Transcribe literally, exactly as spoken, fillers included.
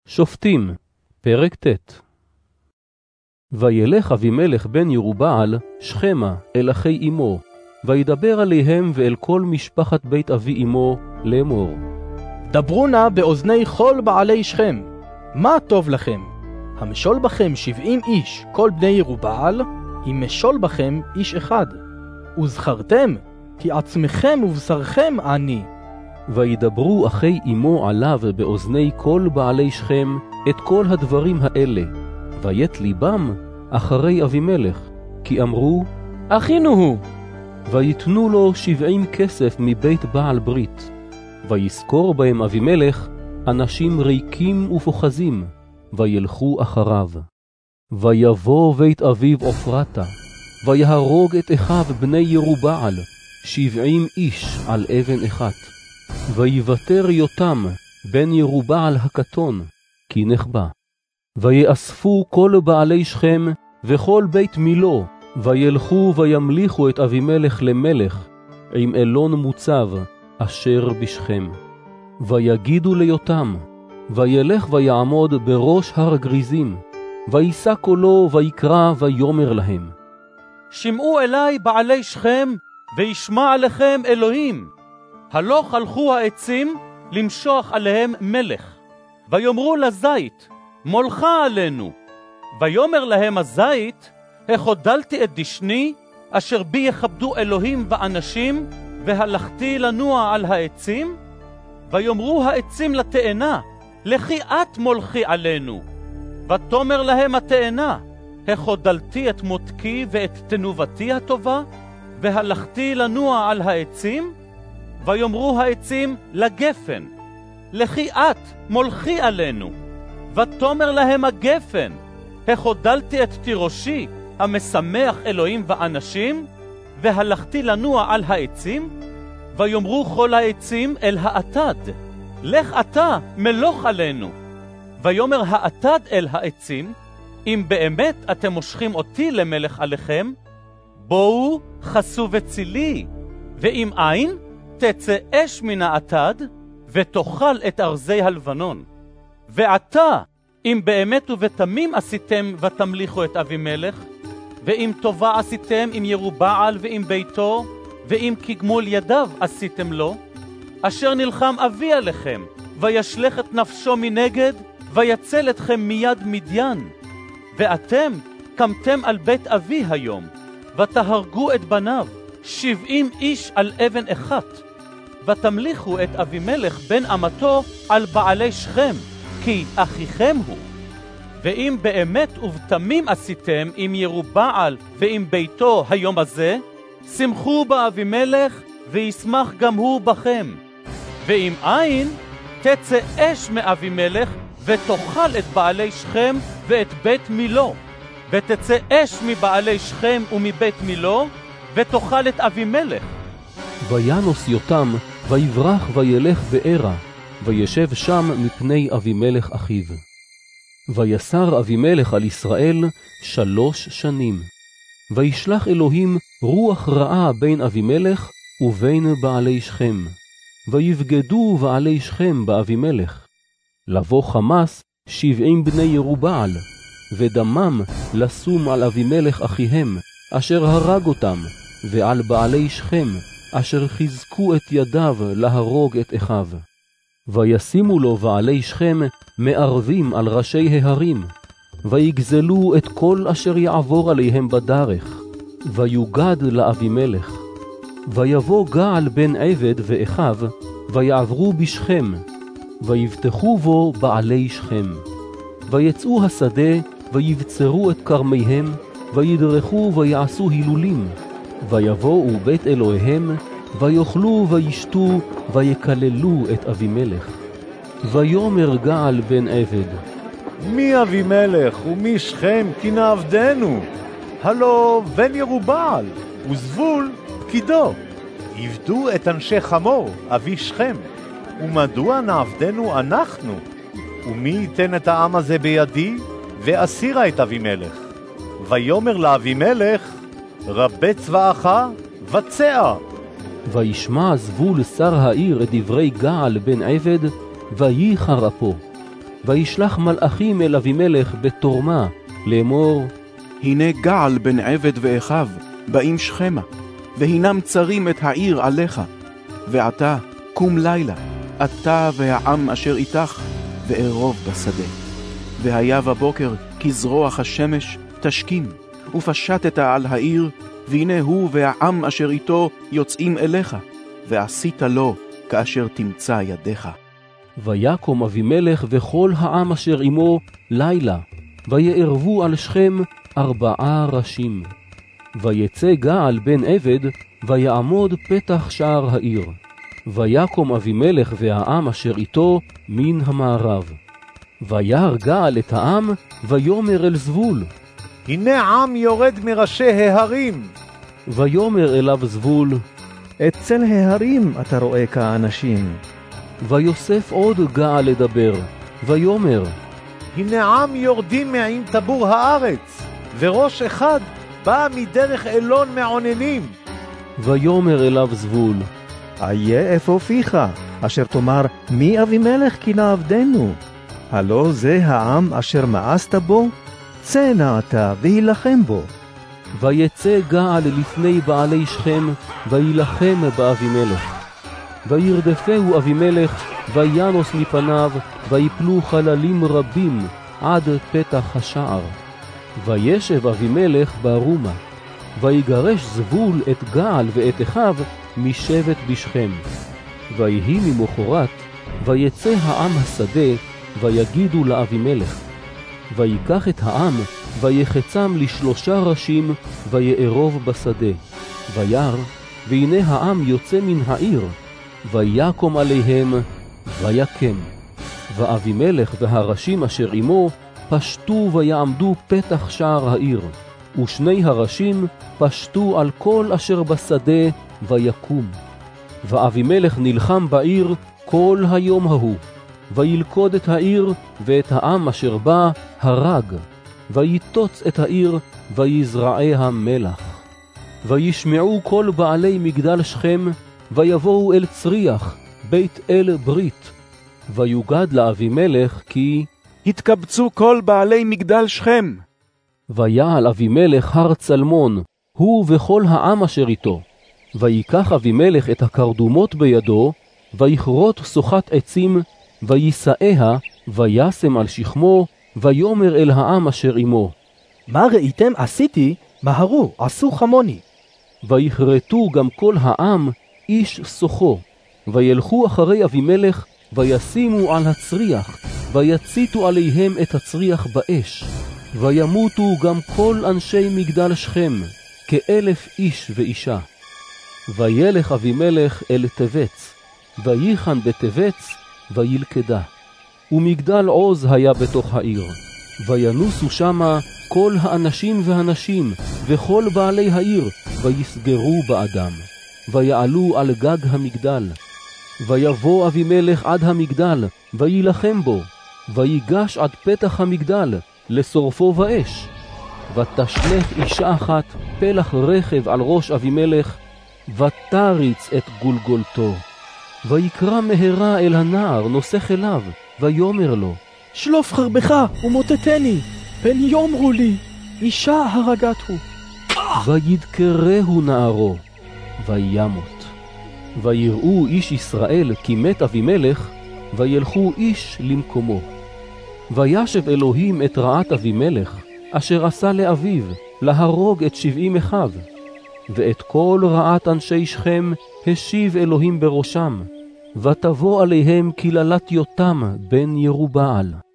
שופטים, פרק ט'. וילך אבימלך בן ירובעל שכמה אל אחי אמו, וידבר עליהם ואל כל משפחת בית אבי אמו לאמור. דברו נא באוזני כל בעלי שכם, מה טוב לכם? המשול בכם שבעים איש, כל בני ירובעל, אם משול בכם איש אחד. וזכרתם, כי עצמכם ובשרכם אני. וידברו אחי אמו עליו באוזני כל בעלי שכם את כל הדברים האלה, וית ליבם אחרי אבימלך, כי אמרו, אחינו הוא. ויתנו לו שבעים כסף מבית בעל ברית, ויזכור בהם אבימלך אנשים ריקים ופוחזים, וילכו אחריו. ויבוא בית אביו עופרתה, ויהרוג את אחיו בני ירובעל, שבעים איש על אבן אחת. ויוותר יותם בן ירובעל הקטון, כי נחבא. ויאספו כל בעלי שכם וכל בית מילו, וילכו וימליכו את אבימלך למלך, עם אלון מוצב אשר בשכם. ויגידו ליותם, וילך ויעמוד בראש הר גריזים, וישא קולו ויקרא ויאמר להם, שמעו אלי בעלי שכם, וישמע עליכם אלוהים. הלוך הלכו העצים למשוח עליהם מלך. ויאמרו לזית, מולך עלינו. ויאמר להם הזית, החודלתי את דשני, אשר בי יכבדו אלוהים ואנשים, והלכתי לנוע על העצים. ויאמרו העצים לתאנה, לכי את מולכי עלינו. ותאמר להם התאנה, החודלתי את מותקי ואת תנובתי הטובה, והלכתי לנוע על העצים. ויאמרו העצים לגפן, לכי את מולכי עלינו. ותאמר להם הגפן, החודלתי את תירושי המשמח אלוהים ואנשים, והלכתי לנוע על העצים. ויאמרו כל העצים אל האטד, לך אתה מלוך עלינו. ויאמר האטד אל העצים, אם באמת אתם מושכים אותי למלך עליכם, בואו חסו וצילי, ואם אין, תצא אש מן האטד, ותאכל את ארזי הלבנון. ועתה, אם באמת ובתמים עשיתם ותמליכו את אבימלך, ואם טובה עשיתם עם ירובעל ועם ביתו, ואם כגמול ידיו עשיתם לו, אשר נלחם אבי עליכם, וישלך את נפשו מנגד, ויצל אתכם מיד מדיין. ואתם קמתם על בית אבי היום, ותהרגו את בניו, שבעים איש על אבן אחת. ותמליכו את אבימלך בן אמתו על בעלי שכם, כי אחיכם הוא. ואם באמת ובתמים עשיתם עם ירובעל ועם ביתו היום הזה, שמחו באבימלך וישמח גם הוא בכם. ואם אין, תצא אש מאבימלך ותאכל את בעלי שכם ואת בית מילו, ותצא אש מבעלי שכם ומבית מילו, ותאכל את אבימלך. וינוס יותם, ויברח וילך בערה, וישב שם מפני אבימלך אחיו. ויסר אבימלך על ישראל שלוש שנים. וישלח אלוהים רוח רעה בין אבימלך ובין בעלי שכם. ויבגדו בעלי שכם באבימלך. לבוא חמס שבעים בני ירובעל, ודמם לסום על אבימלך אחיהם, אשר הרג אותם, ועל בעלי שכם, אשר חזקו את ידיו להרוג את אחיו. וישימו לו בעלי שכם מערבים על ראשי ההרים, ויגזלו את כל אשר יעבור עליהם בדרך, ויוגד לאבימלך. ויבוא געל בן עבד ואחיו, ויעברו בשכם, ויבטחו בו בעלי שכם. ויצאו השדה, ויבצרו את כרמיהם, וידרכו ויעשו הילולים. ויבואו בית אלוהיהם, ויאכלו וישתו, ויקללו את אבימלך. ויאמר געל בן עבד, מי אבימלך ומי שכם כי נעבדנו? הלא בן ירובעל וזבול פקידו. עבדו את אנשי חמור אבי שכם. ומדוע נעבדנו אנחנו? ומי ייתן את העם הזה בידי? ואסירה את אבימלך. ויאמר לאבימלך, רבה צבאך וצע. וישמע זבול שר העיר את דברי געל בן עבד, וייחר אפו. וישלח מלאכים אל אבימלך בתורמה, לאמור, הנה געל בן עבד ואחיו, באים שכמה, והינם צרים את העיר עליך. ועתה קום לילה, אתה והעם אשר איתך, וארוב בשדה. והיה בבוקר כזרוח השמש תשכים, ופשטת על העיר, והנה הוא והעם אשר איתו יוצאים אליך, ועשית לו כאשר תמצא ידיך. ויקום אבימלך וכל העם אשר עמו לילה, ויערבו על שכם ארבעה ראשים. ויצא געל בן עבד, ויעמוד פתח שער העיר. ויקום אבימלך והעם אשר איתו מן המערב. וירא געל את העם, ויאמר אל זבול, הנה עם יורד מראשי ההרים. ויאמר אליו זבול, אצל ההרים אתה רואה כאנשים. ויוסף עוד געל לדבר, ויאמר, הנה עם יורדים מעם טבור הארץ, וראש אחד בא מדרך אלון מעוננים. ויאמר אליו זבול, איה איפה פיך, אשר תאמר, מי אבימלך כי נעבדנו? הלא זה העם אשר מאסת בו? צא נא אתה והילחם בו. ויצא געל לפני בעלי שכם, וילחם באבימלך. וירדפהו אבימלך, וינוס מפניו, ויפלו חללים רבים עד פתח השער. וישב אבימלך ברומה, ויגרש זבול את געל ואת אחיו משבט בשכם. ויהי ממחרת, ויצא העם השדה, ויגידו לאבימלך. ויקח את העם, ויחצם לשלושה ראשים, ויערוב בשדה. וירא, והנה העם יוצא מן העיר, ויקום עליהם, ויקם. ואבימלך והראשים אשר עמו פשטו ויעמדו פתח שער העיר, ושני הראשים פשטו על כל אשר בשדה, ויקום. ואבימלך נלחם בעיר כל היום ההוא, וילכוד את העיר ואת העם אשר בה הרג, ויתוץ את העיר ויזרעיה מלח. וישמעו כל בעלי מגדל שכם, ויבואו אל צריח, בית אל ברית. ויוגד לאבימלך כי התקבצו כל בעלי מגדל שכם. ויעל אבימלך הר צלמון, הוא וכל העם אשר איתו. ויקח אבימלך את הקרדומות בידו, ויכרות סוחת עצים, ויסעיה, וישם על שכמו, ויאמר אל העם אשר עמו, מה ראיתם עשיתי? מהרו, עשו כמוני. ויכרתו גם כל העם איש סוחו, וילכו אחרי אבימלך, וישימו על הצריח, ויציתו עליהם את הצריח באש, וימותו גם כל אנשי מגדל שכם, כאלף איש ואישה. וילך אבימלך אל תבץ, וייחן בתבץ, וילכדה. ומגדל עוז היה בתוך העיר, וינוסו שמה כל האנשים והנשים, וכל בעלי העיר, ויסגרו באדם, ויעלו על גג המגדל. ויבוא אבימלך עד המגדל, וילחם בו, ויגש עד פתח המגדל, לשורפו באש. ותשלך אישה אחת פלח רכב על ראש אבימלך, ותריץ את גולגולתו. ויקרא מהרה אל הנער נוסך אליו, ויאמר לו, שלוף חרבך ומוטטני, פן יאמרו לי, אישה הרגת הוא. וידקרהו נערו, וימות. ויראו איש ישראל כי מת אבימלך, וילכו איש למקומו. וישב אלוהים את רעת אבימלך, אשר עשה לאביו, להרוג את שבעים אחיו. ואת כל רעת אנשי שכם השיב אלוהים בראשם, ותבוא עליהם קללת יותם בן ירובעל.